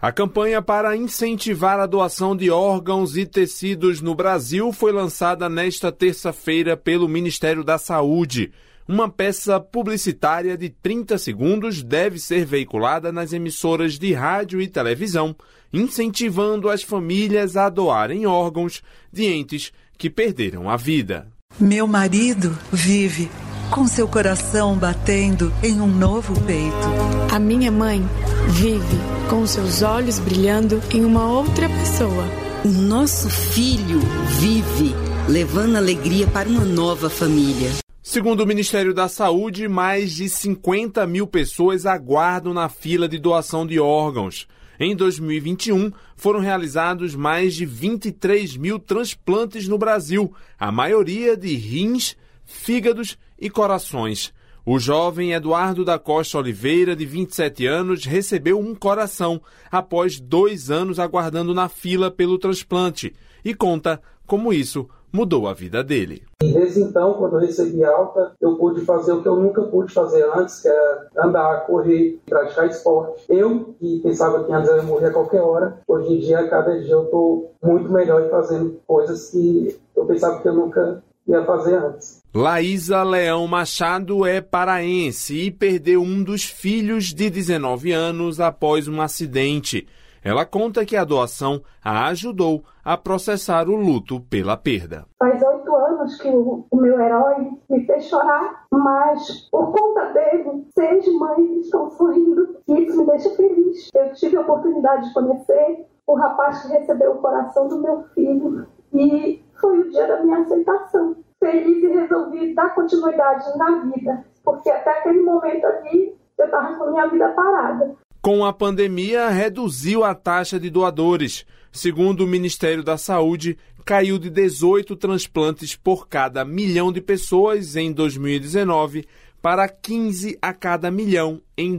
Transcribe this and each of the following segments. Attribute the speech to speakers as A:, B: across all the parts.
A: A campanha para incentivar a doação de órgãos e tecidos no Brasil foi lançada nesta terça-feira pelo Ministério da Saúde. Uma peça publicitária de 30 segundos deve ser veiculada nas emissoras de rádio e televisão, incentivando as famílias a doarem órgãos de entes que perderam a vida.
B: Meu marido vive com seu coração batendo em um novo peito.
C: A minha mãe vive com seus olhos brilhando em uma outra pessoa.
D: O nosso filho vive levando alegria para uma nova família.
A: Segundo o Ministério da Saúde, mais de 50 mil pessoas aguardam na fila de doação de órgãos. Em 2021, foram realizados mais de 23 mil transplantes no Brasil, a maioria de rins, fígados e corações. O jovem Eduardo da Costa Oliveira, de 27 anos, recebeu um coração após 2 anos aguardando na fila pelo transplante e conta como isso mudou a vida dele.
E: E desde então, quando eu recebi alta, eu pude fazer o que eu nunca pude fazer antes, que era andar, correr, praticar esporte. Eu, que pensava que antes eu ia morrer a qualquer hora, hoje em dia, a cada dia eu estou muito melhor fazendo coisas que eu pensava que eu nunca ia fazer antes.
A: Laísa Leão Machado é paraense e perdeu um dos filhos de 19 anos após um acidente. Ela conta que a doação a ajudou a processar o luto pela perda.
F: Faz 8 anos que o meu herói me fez chorar, mas por conta dele, 6 mães estão sorrindo e isso me deixa feliz. Eu tive a oportunidade de conhecer o rapaz que recebeu o coração do meu filho e foi o dia da minha aceitação. Feliz e resolvi dar continuidade na vida, porque até aquele momento ali eu estava com a minha vida parada.
A: Com a pandemia, reduziu a taxa de doadores. Segundo o Ministério da Saúde, caiu de 18 transplantes por cada milhão de pessoas em 2019 para 15 a cada milhão em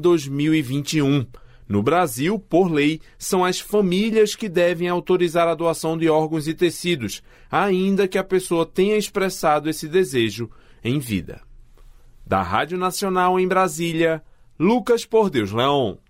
A: 2021. No Brasil, por lei, são as famílias que devem autorizar a doação de órgãos e tecidos, ainda que a pessoa tenha expressado esse desejo em vida. Da Rádio Nacional em Brasília, Lucas Por Deus Leão.